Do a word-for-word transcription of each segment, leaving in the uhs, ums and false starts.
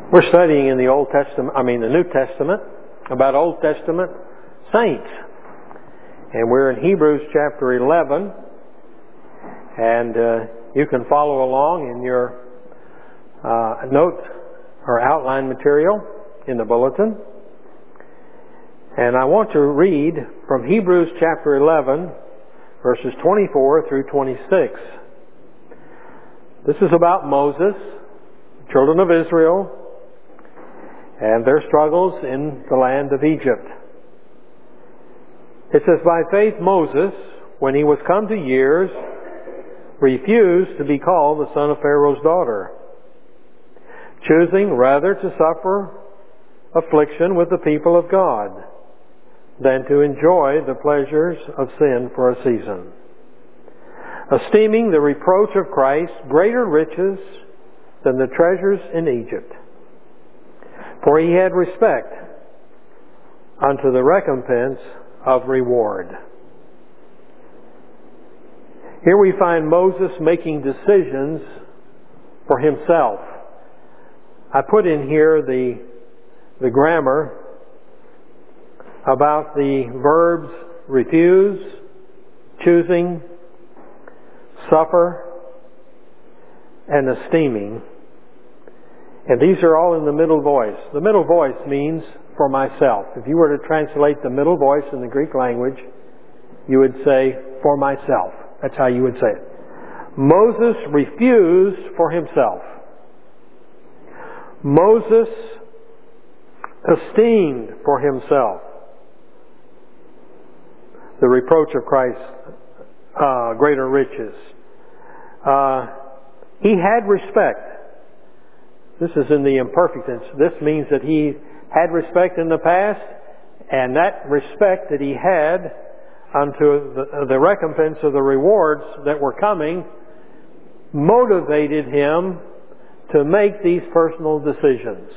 We're studying in the Old Testament, I mean the New Testament, about Old Testament saints. And we're in Hebrews chapter eleven. And uh, you can follow along in your uh, note or outline material in the bulletin. And I want to read from Hebrews chapter eleven, verses twenty-four through twenty-six. This is about Moses, the children of Israel, and their struggles in the land of Egypt. It says, "By faith Moses, when he was come to years, refused to be called the son of Pharaoh's daughter, choosing rather to suffer affliction with the people of God than to enjoy the pleasures of sin for a season, esteeming the reproach of Christ greater riches than the treasures in Egypt. For he had respect unto the recompense of reward." Here we find Moses making decisions for himself. I put in here the, the grammar about the verbs refuse, choosing, suffer, and esteeming. And these are all in the middle voice. The middle voice means for myself. If you were to translate the middle voice in the Greek language, you would say for myself. That's how you would say it. Moses refused for himself. Moses esteemed for himself the reproach of Christ's uh, greater riches. Uh, he had respect. This is in the imperfect tense. This means that he had respect in the past, and that respect that he had unto the, the recompense of the rewards that were coming motivated him to make these personal decisions.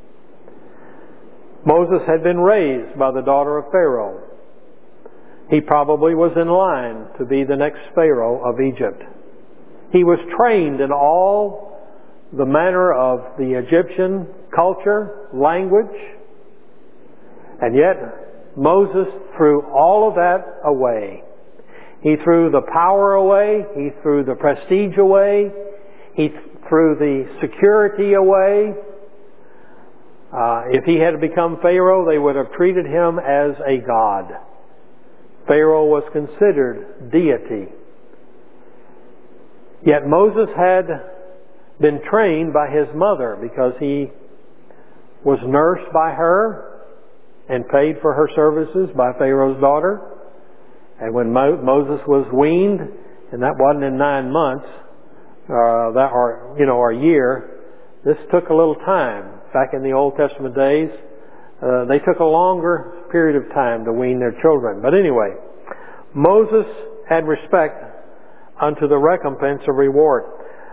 Moses had been raised by the daughter of Pharaoh. He probably was in line to be the next Pharaoh of Egypt. He was trained in all the manner of the Egyptian culture, language, and yet Moses threw all of that away. He threw the power away. He threw the prestige away. He threw the security away. Uh, if he had become Pharaoh, they would have treated him as a god. Pharaoh was considered deity. Yet Moses had been trained by his mother because he was nursed by her and paid for her services by Pharaoh's daughter. And when Mo- Moses was weaned, and that wasn't in nine months, uh, that or you know, or a year, this took a little time. Back in the Old Testament days, uh, they took a longer period of time to wean their children. But anyway, Moses had respect unto the recompense of reward.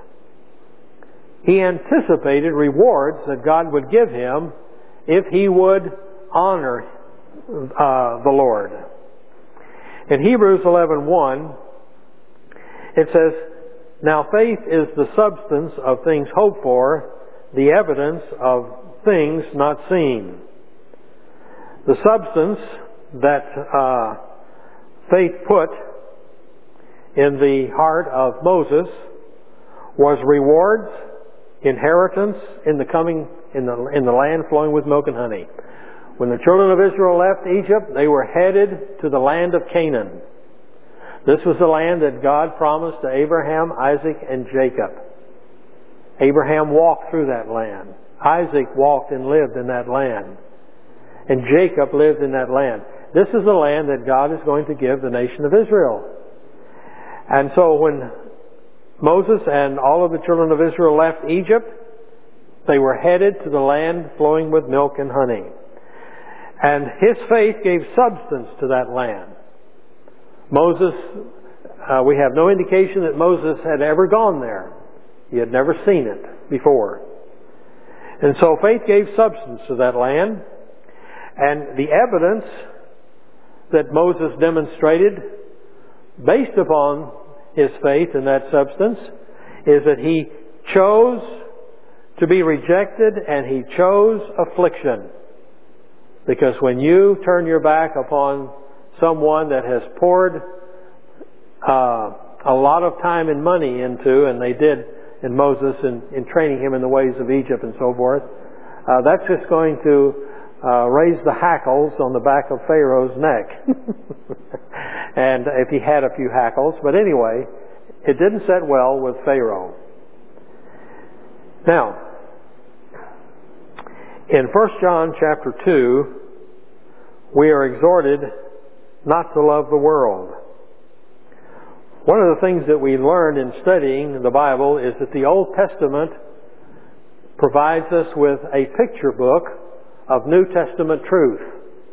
He anticipated rewards that God would give him if he would honor uh, the Lord. In Hebrews eleven one, it says, "Now faith is the substance of things hoped for, the evidence of things not seen." The substance that uh, faith put in the heart of Moses was rewards, inheritance in the coming in the in the land flowing with milk and honey. When the children of Israel left Egypt, they were headed to the land of Canaan. This was the land that God promised to Abraham, Isaac, and Jacob. Abraham walked through that land. Isaac walked and lived in that land. And Jacob lived in that land. This is the land that God is going to give the nation of Israel. And so when Moses and all of the children of Israel left Egypt, they were headed to the land flowing with milk and honey. And his faith gave substance to that land. Moses, uh, we have no indication that Moses had ever gone there. He had never seen it before. And so faith gave substance to that land. And the evidence that Moses demonstrated based upon his faith in that substance is that he chose to be rejected, and He chose affliction. Because when you turn your back upon someone that has poured uh, a lot of time and money into, and they did in Moses in, in training him in the ways of Egypt and so forth, uh, that's just going to uh, raise the hackles on the back of Pharaoh's neck. And if he had a few hackles. But anyway, it didn't set well with Pharaoh. Now, in First John chapter two, we are exhorted not to love the world. One of the things that we learned in studying the Bible is that the Old Testament provides us with a picture book of New Testament truth.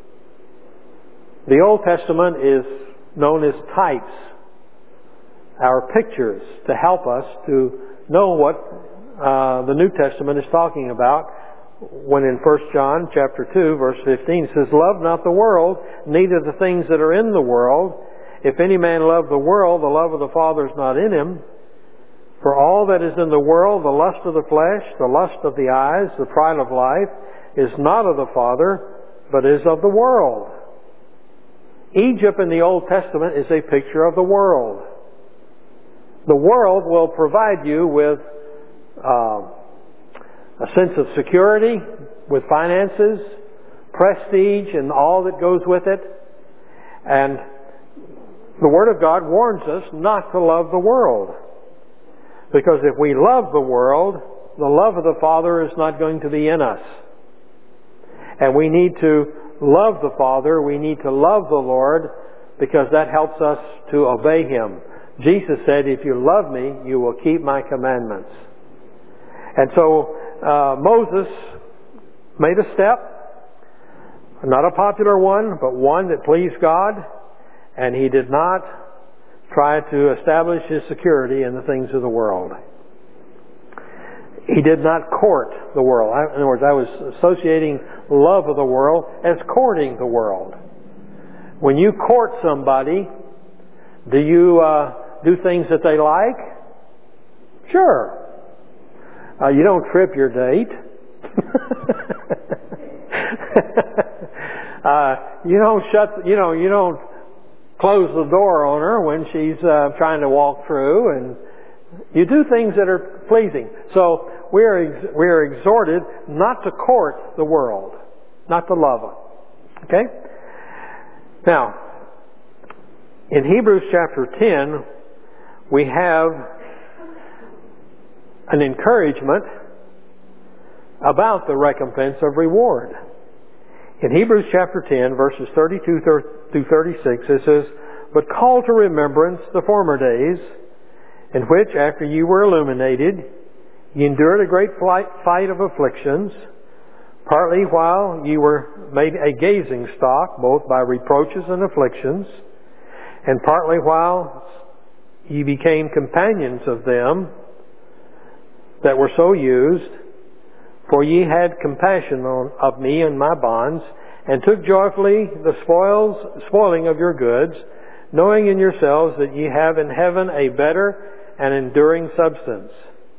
The Old Testament is known as types, our pictures, to help us to know what uh, the New Testament is talking about. When in First John chapter two, verse fifteen, it says, "Love not the world, neither the things that are in the world. If any man love the world, the love of the Father is not in him. For all that is in the world, the lust of the flesh, the lust of the eyes, the pride of life, is not of the Father, but is of the world." Egypt in the Old Testament is a picture of the world. The world will provide you with uh, a sense of security, with finances, prestige, and all that goes with it. And the Word of God warns us not to love the world. Because if we love the world, the love of the Father is not going to be in us. And we need to love the Father, we need to love the Lord, because that helps us to obey Him. Jesus said, "If you love me, you will keep my commandments." And so uh, Moses made a step, not a popular one, but one that pleased God, and he did not try to establish his security in the things of the world. He did not court the world. In other words, I was associating love of the world as courting the world. When you court somebody, do you uh, do things that they like? Sure. Uh, you don't trip your date. uh, you don't shut. You know. You don't close the door on her when she's uh, trying to walk through, and you do things that are pleasing. So we are ex- we are exhorted not to court the world, not to love it. Okay. Now, in Hebrews chapter ten, we have an encouragement about the recompense of reward. In Hebrews chapter ten, verses thirty-two through thirty-six, it says, "But call to remembrance the former days, in which, after you were illuminated, you endured a great fight of afflictions, partly while you were made a gazing stock, both by reproaches and afflictions, and partly while you became companions of them that were so used. For ye had compassion on, of me and my bonds, and took joyfully the spoils, spoiling of your goods, knowing in yourselves that ye have in heaven a better and enduring substance.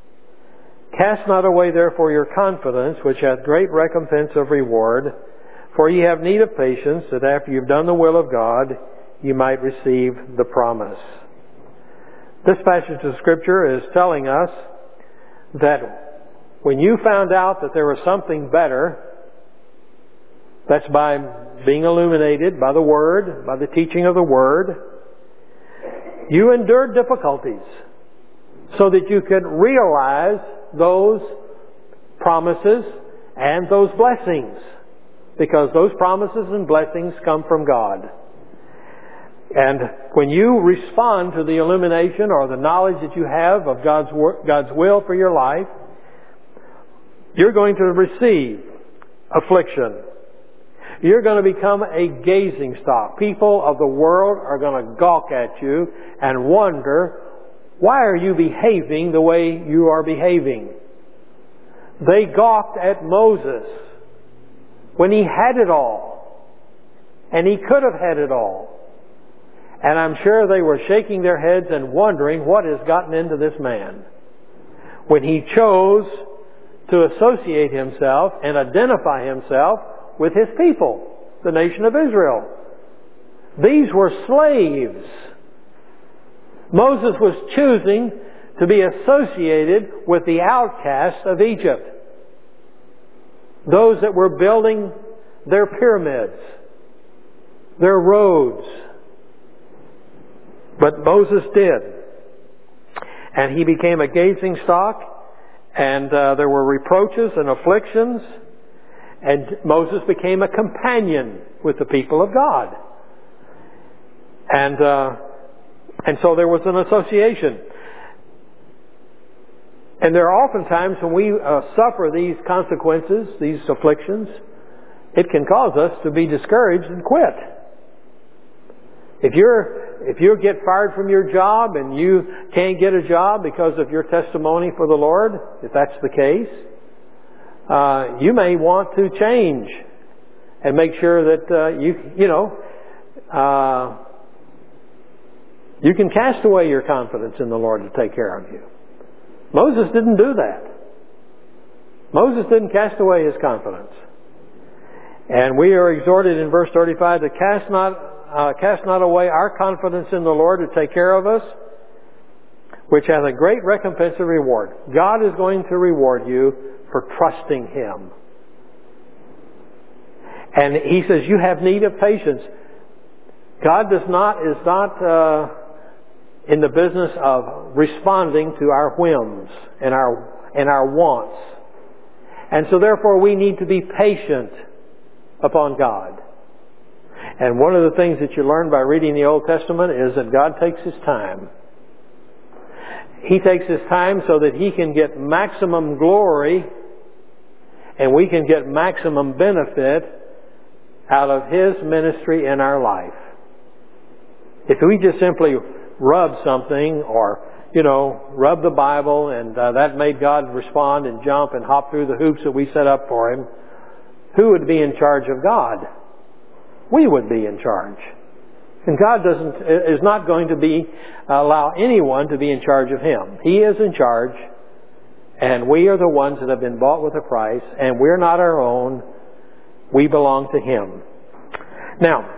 Cast not away therefore your confidence, which hath great recompense of reward, for ye have need of patience, that after you've done the will of God, you might receive the promise." This passage of Scripture is telling us that when you found out that there was something better, that's by being illuminated by the Word, by the teaching of the Word, you endured difficulties so that you could realize those promises and those blessings, because those promises and blessings come from God. And when you respond to the illumination or the knowledge that you have of God's God's will for your life, you're going to receive affliction. You're going to become a gazing stock. People of the world are going to gawk at you and wonder, why are you behaving the way you are behaving? They gawked at Moses when he had it all. And he could have had it all. And I'm sure they were shaking their heads and wondering what has gotten into this man when he chose to associate himself and identify himself with his people, the nation of Israel. These were slaves. Moses was choosing to be associated with the outcasts of Egypt. Those that were building their pyramids, their roads. But Moses did. And he became a gazing stock, and uh, there were reproaches and afflictions, and Moses became a companion with the people of God. And uh, and so there was an association. And there are often times when we uh, suffer these consequences, these afflictions, it can cause us to be discouraged and quit. If you're, if you get fired from your job and you can't get a job because of your testimony for the Lord, if that's the case, uh, you may want to change and make sure that uh, you, you know, uh, you can cast away your confidence in the Lord to take care of you. Moses didn't do that. Moses didn't cast away his confidence. And we are exhorted in verse thirty-five to cast not, uh, cast not away our confidence in the Lord to take care of us, which has a great recompense and reward. God is going to reward you for trusting Him. And He says you have need of patience. God does not, is not, uh, in the business of responding to our whims and our and our wants. And so therefore we need to be patient upon God. And one of the things that you learn by reading the Old Testament is that God takes His time. He takes His time so that He can get maximum glory and we can get maximum benefit out of His ministry in our life. If we just simply rub something or, you know, rub the Bible and uh, that made God respond and jump and hop through the hoops that we set up for Him, who would be in charge of God? We would be in charge. And God doesn't, is not going to be, allow anyone to be in charge of Him. He is in charge, and we are the ones that have been bought with a price, and we're not our own. We belong to Him. Now,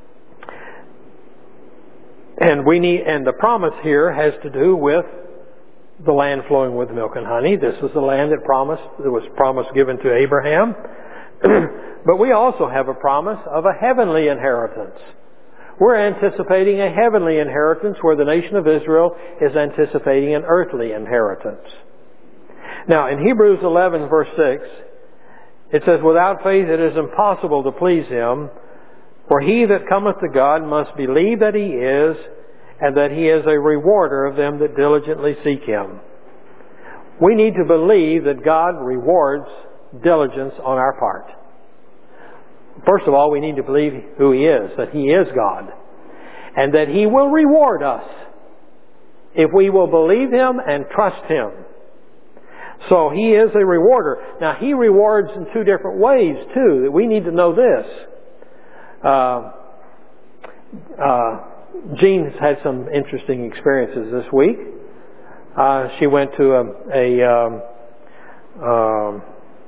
And we need, and the promise here has to do with the land flowing with milk and honey. This was the land that promised, that was promised given to Abraham. But we also have a promise of a heavenly inheritance. We're anticipating a heavenly inheritance where the nation of Israel is anticipating an earthly inheritance. Now, in Hebrews eleven verse six, it says, without faith it is impossible to please Him. For he that cometh to God must believe that He is, and that He is a rewarder of them that diligently seek Him. We need to believe that God rewards diligence on our part. First of all, we need to believe who He is, that He is God, and that He will reward us if we will believe Him and trust Him. So He is a rewarder. Now, He rewards in two different ways, too. We need to know this. Uh, uh, Jean has had some interesting experiences this week. Uh, she went to a, a um, um,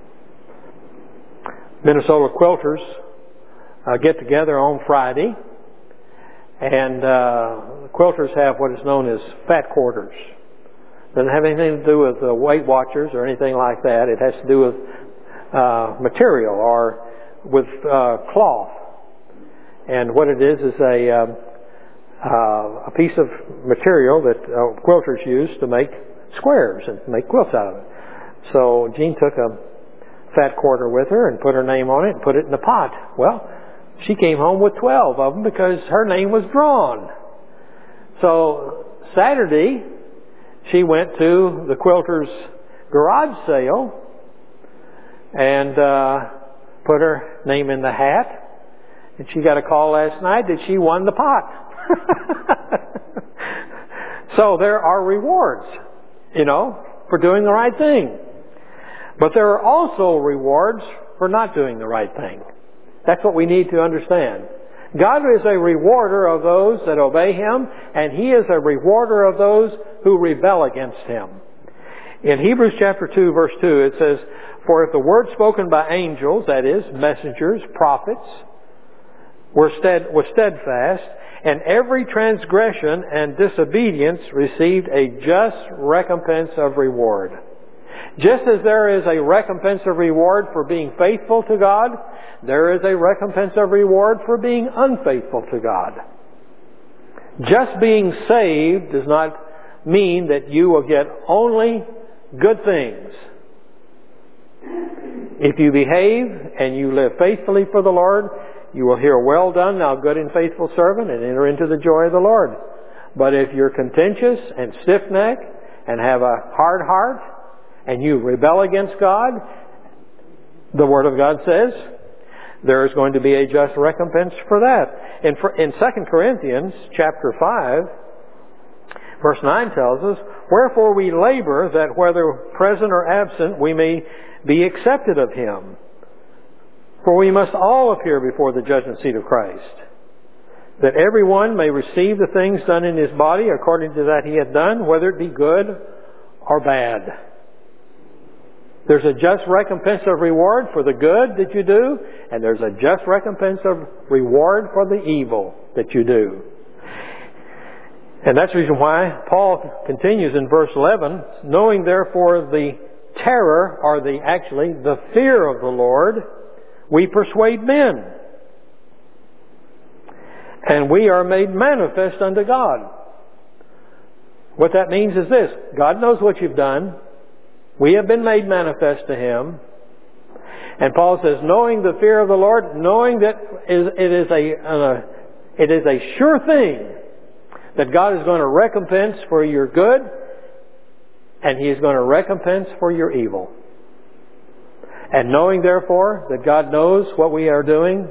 Minnesota Quilters uh, get together on Friday, and uh, Quilters have what is known as fat quarters. Doesn't have anything to do with uh, Weight Watchers or anything like that. It has to do with uh, material or with uh, cloth. And what it is is a uh, uh, a piece of material that uh, quilters use to make squares and make quilts out of it. So Jean took a fat quarter with her and put her name on it and put it in the pot. Well, she came home with twelve of them because her name was drawn. So Saturday, she went to the quilters' garage sale and uh, put her name in the hat. And she got a call last night that she won the pot. So there are rewards, you know, for doing the right thing. But there are also rewards for not doing the right thing. That's what we need to understand. God is a rewarder of those that obey Him, and He is a rewarder of those who rebel against Him. In Hebrews chapter two, verse two, it says, "For if the word spoken by angels, that is, messengers, prophets, were stead, was steadfast, and every transgression and disobedience received a just recompense of reward." Just as there is a recompense of reward for being faithful to God, there is a recompense of reward for being unfaithful to God. Just being saved does not mean that you will get only good things. If you behave and you live faithfully for the Lord, you will hear, "Well done, thou good and faithful servant," and enter into the joy of the Lord. But if you're contentious and stiff-necked and have a hard heart, and you rebel against God, the Word of God says there is going to be a just recompense for that. In, in Second Corinthians chapter five, verse nine tells us, "Wherefore we labor that whether present or absent we may be accepted of Him. For we must all appear before the judgment seat of Christ, that every one may receive the things done in his body according to that he hath done, whether it be good or bad." There's a just recompense of reward for the good that you do, and there's a just recompense of reward for the evil that you do. And that's the reason why Paul continues in verse eleven, "Knowing therefore the terror," or the actually the fear of the Lord, "we persuade men, and we are made manifest unto God." What that means is this: God knows what you've done. We have been made manifest to Him. And Paul says, knowing the fear of the Lord, knowing that it is a, uh, it is a sure thing that God is going to recompense for your good, and He is going to recompense for your evil. And knowing, therefore, that God knows what we are doing,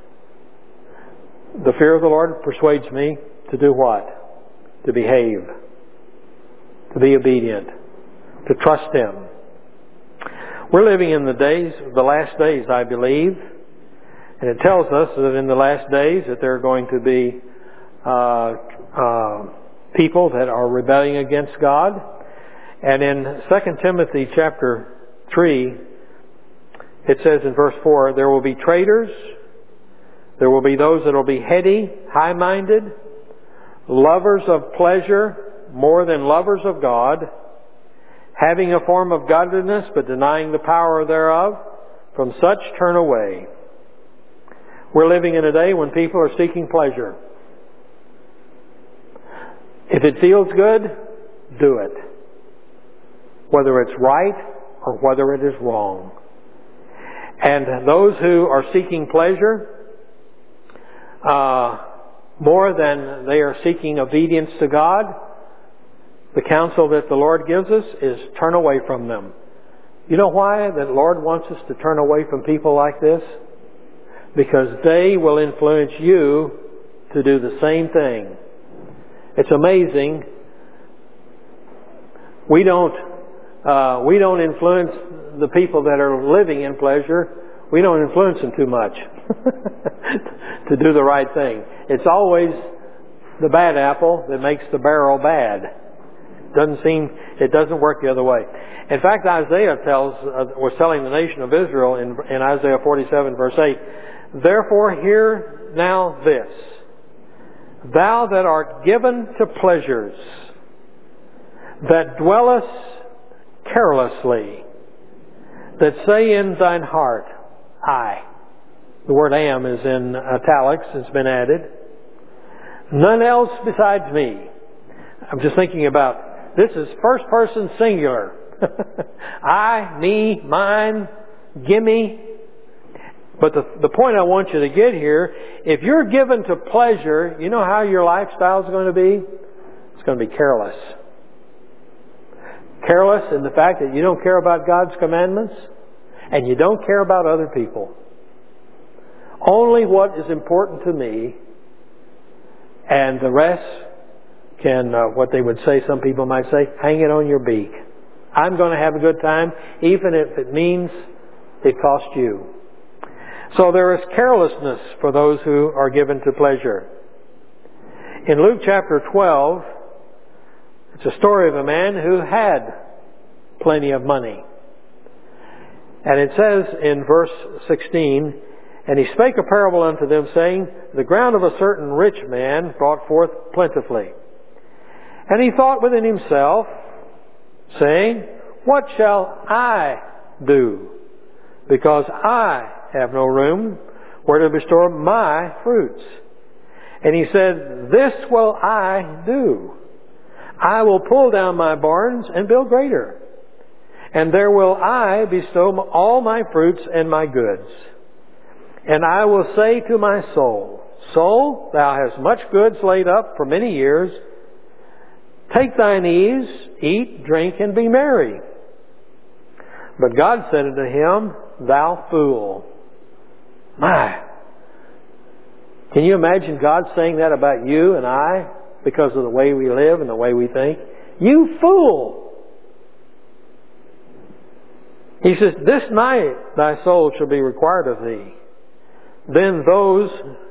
the fear of the Lord persuades me to do what? To behave. To be obedient. To trust Him. We're living in the days, the last days, I believe. And it tells us that in the last days that there are going to be uh, uh, people that are rebelling against God. And in Second Timothy chapter three, it says in verse four, "There will be traitors, there will be those that will be heady, high-minded, lovers of pleasure more than lovers of God, having a form of godliness but denying the power thereof. From such turn away." We're living in a day when people are seeking pleasure. If it feels good, do it. Whether it's right or whether it is wrong. And those who are seeking pleasure, uh, more than they are seeking obedience to God, the counsel that the Lord gives us is turn away from them. You know why the Lord wants us to turn away from people like this? Because they will influence you to do the same thing. It's amazing. We don't, uh, we don't influence the people that are living in pleasure. We don't influence them too much to do the right thing. It's always the bad apple that makes the barrel bad. Doesn't seem, it doesn't work the other way. In fact, Isaiah tells, uh, was telling the nation of Israel in, in Isaiah forty-seven verse eight, "Therefore hear now this, thou that art given to pleasures, that dwellest carelessly, that say in thine heart, I." The word am is in italics, it's been added. "None else besides me." I'm just thinking about, this is first person singular. I, me, mine, gimme. But the, the point I want you to get here, if you're given to pleasure, you know how your lifestyle is going to be? It's going to be careless. Careless in the fact that you don't care about God's commandments and you don't care about other people. Only what is important to me, and the rest can, uh, what they would say, some people might say, hang it on your beak. I'm going to have a good time, even if it means it costs you. So there is carelessness for those who are given to pleasure. In Luke chapter twelve, it's a story of a man who had plenty of money. And it says in verse sixteen, "And he spake a parable unto them, saying, The ground of a certain rich man brought forth plentifully. And he thought within himself, saying, What shall I do? Because I have no room where to bestow my fruits. And he said, This will I do. I will pull down my barns and build greater. And there will I bestow all my fruits and my goods. And I will say to my soul, Soul, thou hast much goods laid up for many years. Take thine ease, eat, drink, and be merry. But God said unto him, Thou fool. My. Can you imagine God saying that about you and I because of the way we live and the way we think? You fool. He says, This night thy soul shall be required of thee. Then those,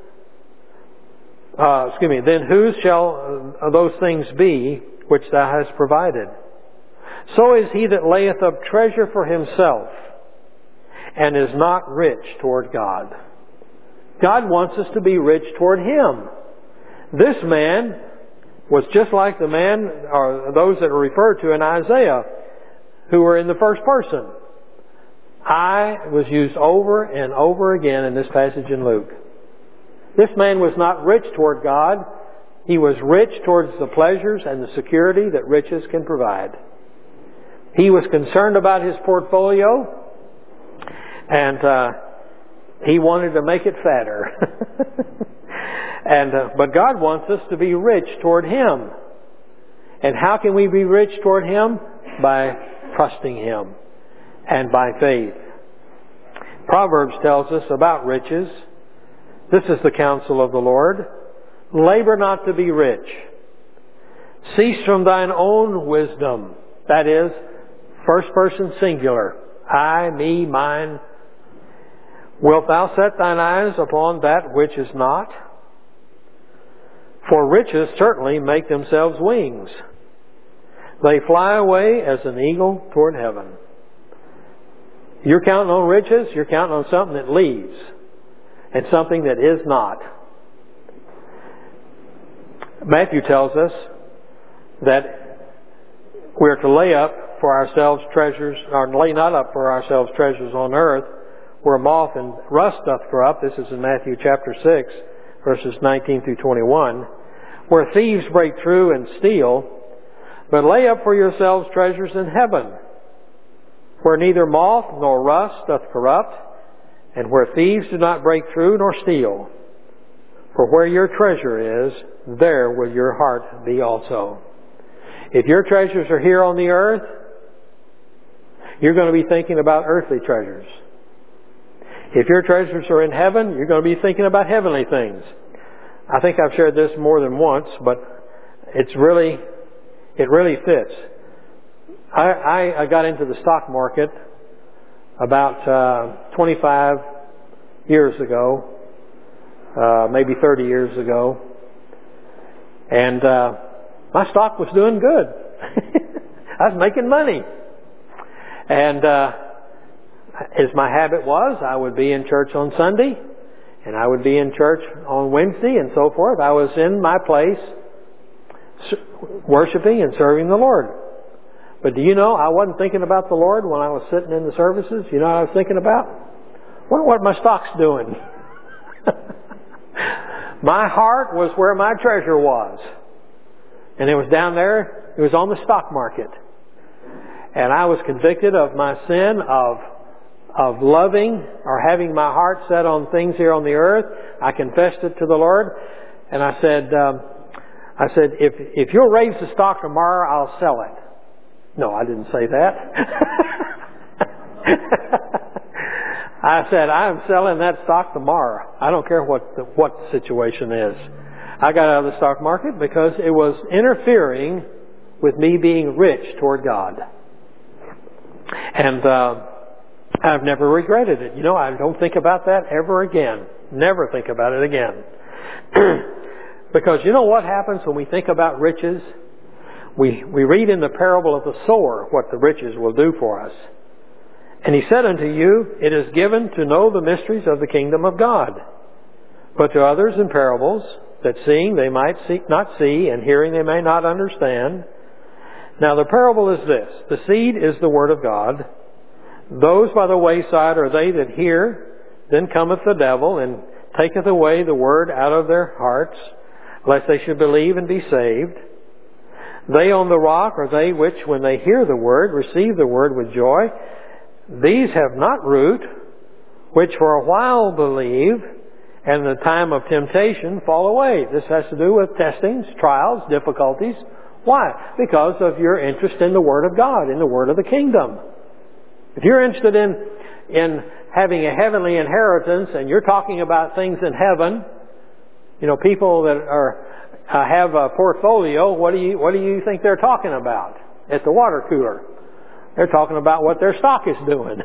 uh, excuse me, then whose shall uh, those things be which thou hast provided? So is he that layeth up treasure for himself and is not rich toward God. God wants us to be rich toward Him. This man was just like the man, or those that are referred to in Isaiah, who were in the first person. I was used over and over again in this passage in Luke. This man was not rich toward God. He was rich towards the pleasures and the security that riches can provide. He was concerned about his portfolio, and uh, he wanted to make it fatter. and uh, But God wants us to be rich toward Him. And how can we be rich toward Him? By trusting Him and by faith. Proverbs tells us about riches. This is the counsel of the Lord. Labor not to be rich. Cease from thine own wisdom. That is, first person singular. I, me, mine. Wilt thou set thine eyes upon that which is not? For riches certainly make themselves wings. They fly away as an eagle toward heaven. You're counting on riches, you're counting on something that leaves and something that is not. Matthew tells us that we're to lay up for ourselves treasures, or lay not up for ourselves treasures on earth, where moth and rust doth corrupt. This is in Matthew chapter six, verses nineteen through twenty-one. Where thieves break through and steal, but lay up for yourselves treasures in heaven, where neither moth nor rust doth corrupt, and where thieves do not break through nor steal. For where your treasure is, there will your heart be also. If your treasures are here on the earth, you're going to be thinking about earthly treasures. If your treasures are in heaven, you're going to be thinking about heavenly things. I think I've shared this more than once, but it's really, it really fits. I, I, I got into the stock market about uh, twenty-five years ago, uh, maybe thirty years ago, and uh, my stock was doing good. I was making money, and uh, as my habit was, I would be in church on Sunday, and I would be in church on Wednesday, and so forth. I was in my place worshiping and serving the Lord. But do you know, I wasn't thinking about the Lord when I was sitting in the services. You know what I was thinking about? Wonder what my stock's doing. My heart was where my treasure was. And it was down there. It was on the stock market. And I was convicted of my sin of of loving or having my heart set on things here on the earth. I confessed it to the Lord. And I said, um, I said, if if you'll raise the stock tomorrow, I'll sell it. No, I didn't say that. I said, I'm selling that stock tomorrow. I don't care what the, what the situation is. I got out of the stock market because it was interfering with me being rich toward God. And uh, I've never regretted it. You know, I don't think about that ever again. Never think about it again. Because you know what happens when we think about riches? we, we read in the parable of the sower what the riches will do for us. And he said unto you, it is given to know the mysteries of the kingdom of God. But to others in parables, that seeing they might see, not see, and hearing they may not understand. Now the parable is this. The seed is the word of God. Those by the wayside are they that hear. Then cometh the devil, and taketh away the word out of their hearts, lest they should believe and be saved. They on the rock are they which, when they hear the word, receive the word with joy. These have not root, which for a while believe, and in the time of temptation fall away. This has to do with testings, trials, difficulties. Why? Because of your interest in the Word of God, in the Word of the kingdom. If you're interested in, in having a heavenly inheritance, and you're talking about things in heaven, you know, people that are uh, have a portfolio, what do you what do you think they're talking about at the water cooler? They're talking about what their stock is doing.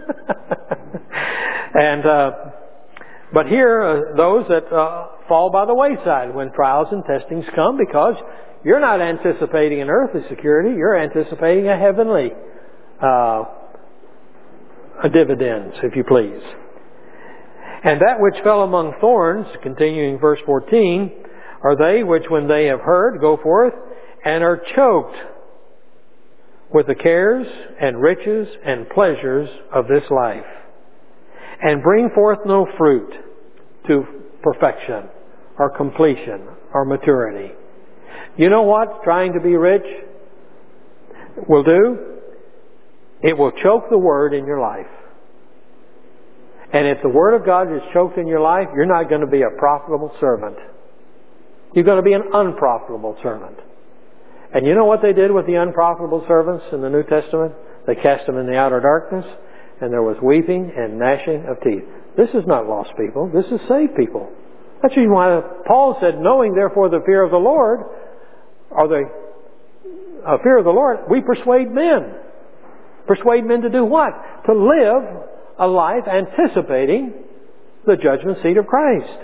and uh, but here, uh, those that uh, fall by the wayside when trials and testings come, because you're not anticipating an earthly security, you're anticipating a heavenly uh, a dividends, if you please. And that which fell among thorns, continuing verse fourteen, are they which when they have heard go forth and are choked with the cares and riches and pleasures of this life, and bring forth no fruit to perfection or completion or maturity. You know what trying to be rich will do? It will choke the Word in your life. And if the Word of God is choked in your life, you're not going to be a profitable servant. You're going to be an unprofitable servant. And you know what they did with the unprofitable servants in the New Testament? They cast them in the outer darkness, and there was weeping and gnashing of teeth. This is not lost people. This is saved people. That's why Paul said, knowing therefore the fear of the Lord, or the uh, fear of the Lord, we persuade men. Persuade men to do what? To live a life anticipating the judgment seat of Christ.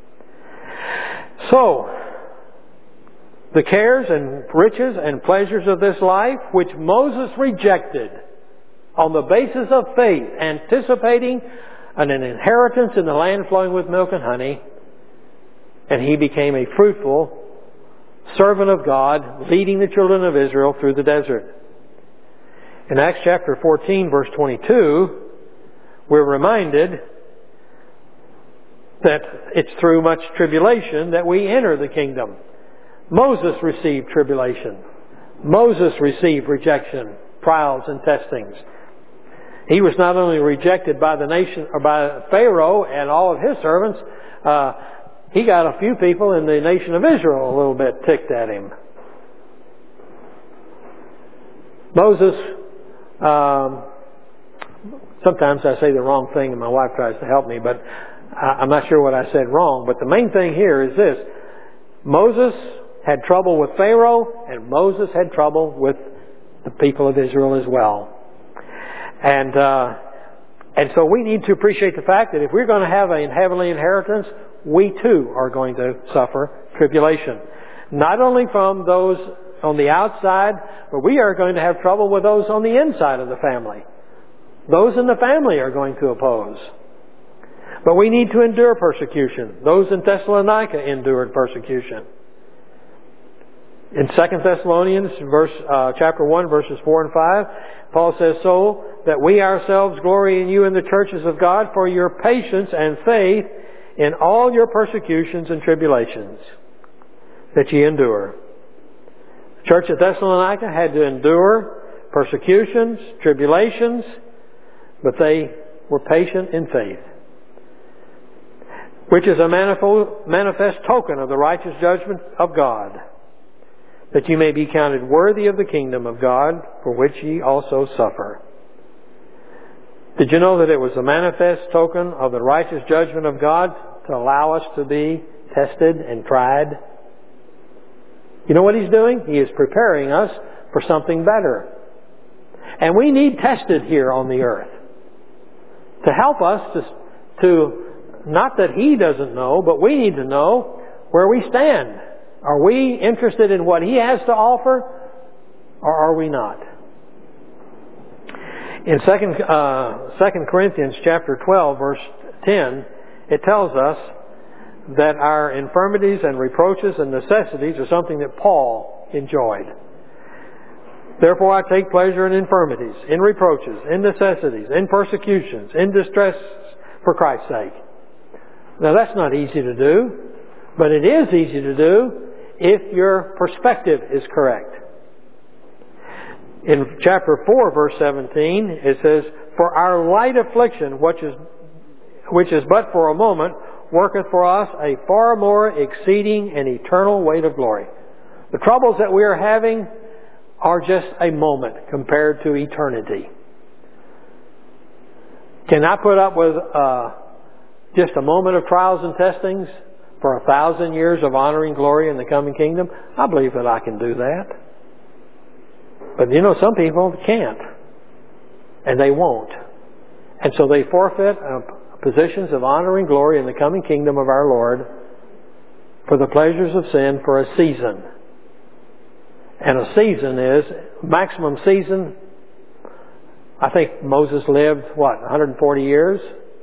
So, the cares and riches and pleasures of this life, which Moses rejected on the basis of faith, anticipating an inheritance in the land flowing with milk and honey, and he became a fruitful servant of God, leading the children of Israel through the desert. In Acts chapter fourteen, verse twenty-two, we're reminded that it's through much tribulation that we enter the kingdom. Moses received tribulation. Moses received rejection, trials and testings. He was not only rejected by the nation, or by Pharaoh and all of his servants, uh, he got a few people in the nation of Israel a little bit ticked at him. Moses, um, sometimes I say the wrong thing and my wife tries to help me, but I'm not sure what I said wrong. But the main thing here is this. Moses had trouble with Pharaoh, and Moses had trouble with the people of Israel as well. And uh, and so we need to appreciate the fact that if we're going to have a heavenly inheritance, we too are going to suffer tribulation. Not only from those on the outside, but we are going to have trouble with those on the inside of the family. Those in the family are going to oppose. But we need to endure persecution. Those in Thessalonica endured persecution. In Second Thessalonians verse, uh, chapter one, verses four and five, Paul says, so that we ourselves glory in you in the churches of God for your patience and faith in all your persecutions and tribulations that ye endure. The church at Thessalonica had to endure persecutions, tribulations, but they were patient in faith, which is a manifold, manifest token of the righteous judgment of God, that you may be counted worthy of the kingdom of God, for which ye also suffer. Did you know that it was a manifest token of the righteous judgment of God to allow us to be tested and tried? You know what He's doing? He is preparing us for something better. And we need tested here on the earth to help us to, to not that He doesn't know, but we need to know where we stand. Are we interested in what He has to offer, or are we not? In Second uh, Second Corinthians chapter twelve, verse ten, it tells us that our infirmities and reproaches and necessities are something that Paul enjoyed. Therefore I take pleasure in infirmities, in reproaches, in necessities, in persecutions, in distress for Christ's sake. Now that's not easy to do, but it is easy to do if your perspective is correct. In chapter four, verse seventeen, it says, "For our light affliction, which is, which is but for a moment, worketh for us a far more exceeding and eternal weight of glory." The troubles that we are having are just a moment compared to eternity. Can I put up with uh, just a moment of trials and testings for a thousand years of honoring glory in the coming kingdom? I believe that I can do that. But you know, some people can't. And they won't. And so they forfeit uh, positions of honor and glory in the coming kingdom of our Lord for the pleasures of sin for a season. And a season is, maximum season, I think Moses lived, what, one hundred forty years?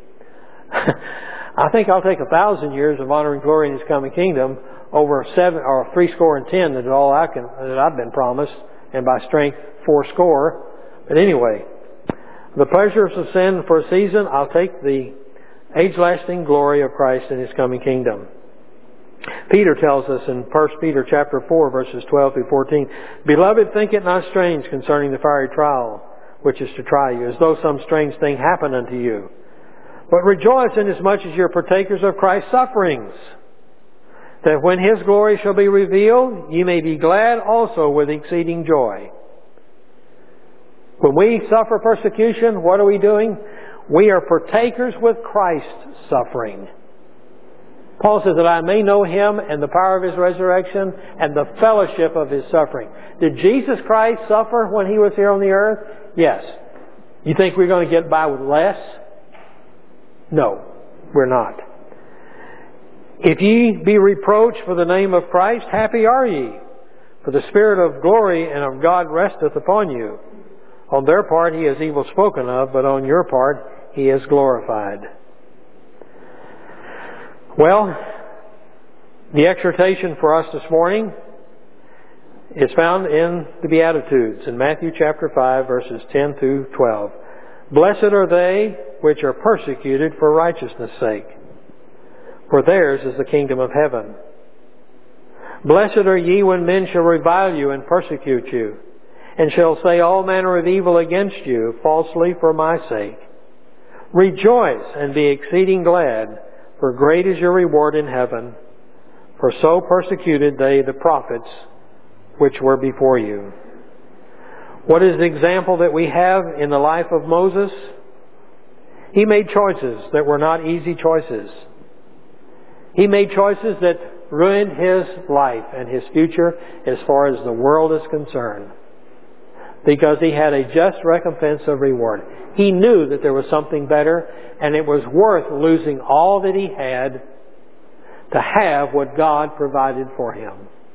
I think I'll take a thousand years of honor and glory in His coming kingdom over seven or three score and ten that all I can that I've been promised, and by strength four score. But anyway, the pleasures of sin for a season, I'll take the age-lasting glory of Christ in His coming kingdom. Peter tells us in First Peter chapter four, verses twelve through fourteen, "Beloved, think it not strange concerning the fiery trial, which is to try you, as though some strange thing happened unto you. But rejoice inasmuch as you are partakers of Christ's sufferings, that when His glory shall be revealed, ye may be glad also with exceeding joy." When we suffer persecution, what are we doing? We are partakers with Christ's suffering. Paul says that I may know Him and the power of His resurrection and the fellowship of His suffering. Did Jesus Christ suffer when He was here on the earth? Yes. You think we're going to get by with less? No, we're not. "If ye be reproached for the name of Christ, happy are ye, for the Spirit of glory and of God resteth upon you. On their part He is evil spoken of, but on your part He is glorified." Well, the exhortation for us this morning is found in the Beatitudes in Matthew chapter five, verses ten through twelve. "Blessed are they which are persecuted for righteousness' sake, for theirs is the kingdom of heaven. Blessed are ye when men shall revile you and persecute you, and shall say all manner of evil against you falsely for my sake. Rejoice and be exceeding glad, for great is your reward in heaven. For so persecuted they the prophets which were before you." What is the example that we have in the life of Moses? He made choices that were not easy choices. He made choices that ruined his life and his future as far as the world is concerned, because he had a just recompense of reward. He knew that there was something better, and it was worth losing all that he had to have what God provided for him.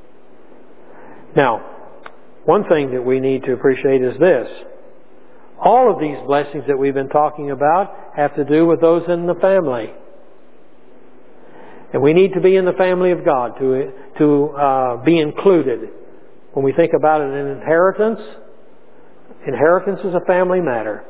Now, one thing that we need to appreciate is this. All of these blessings that we've been talking about have to do with those in the family. And we need to be in the family of God to, to uh, be included. When we think about an inheritance, inheritance is a family matter.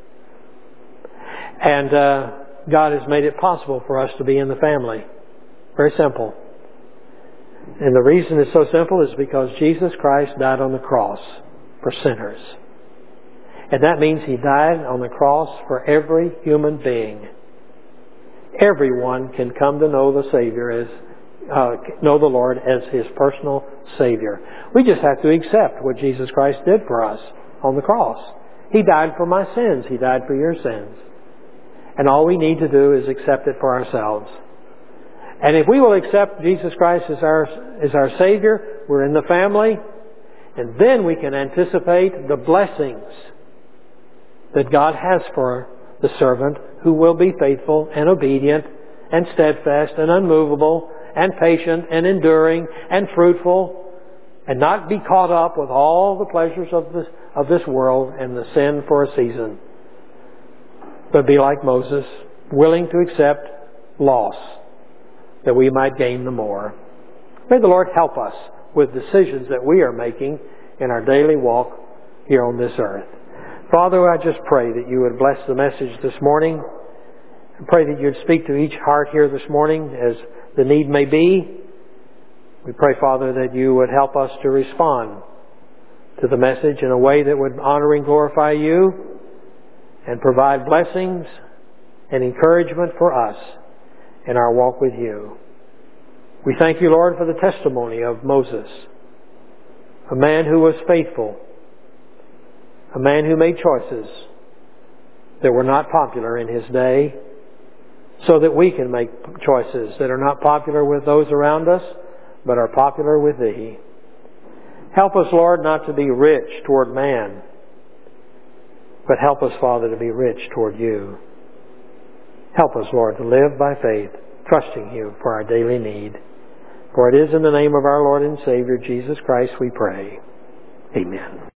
And uh, God has made it possible for us to be in the family. Very simple. And the reason it's so simple is because Jesus Christ died on the cross for sinners. And that means He died on the cross for every human being. Everyone can come to know the Savior as, uh, know the Lord as His personal Savior. We just have to accept what Jesus Christ did for us on the cross. He died for my sins. He died for your sins. And all we need to do is accept it for ourselves. And if we will accept Jesus Christ as our, as our Savior, we're in the family, and then we can anticipate the blessings that God has for the servant who will be faithful and obedient and steadfast and unmovable and patient and enduring and fruitful and not be caught up with all the pleasures of this, of this world and the sin for a season, but be like Moses, willing to accept loss that we might gain the more. May the Lord help us with decisions that we are making in our daily walk here on this earth. Father, I just pray that you would bless the message this morning. I pray that you would speak to each heart here this morning as the need may be. We pray, Father, that you would help us to respond to the message in a way that would honor and glorify you and provide blessings and encouragement for us in our walk with you. We thank you, Lord, for the testimony of Moses, a man who was faithful, a man who made choices that were not popular in his day, so that we can make choices that are not popular with those around us, but are popular with Thee. Help us, Lord, not to be rich toward man, but help us, Father, to be rich toward you. Help us, Lord, to live by faith, trusting you for our daily need. For it is in the name of our Lord and Savior, Jesus Christ, we pray. Amen.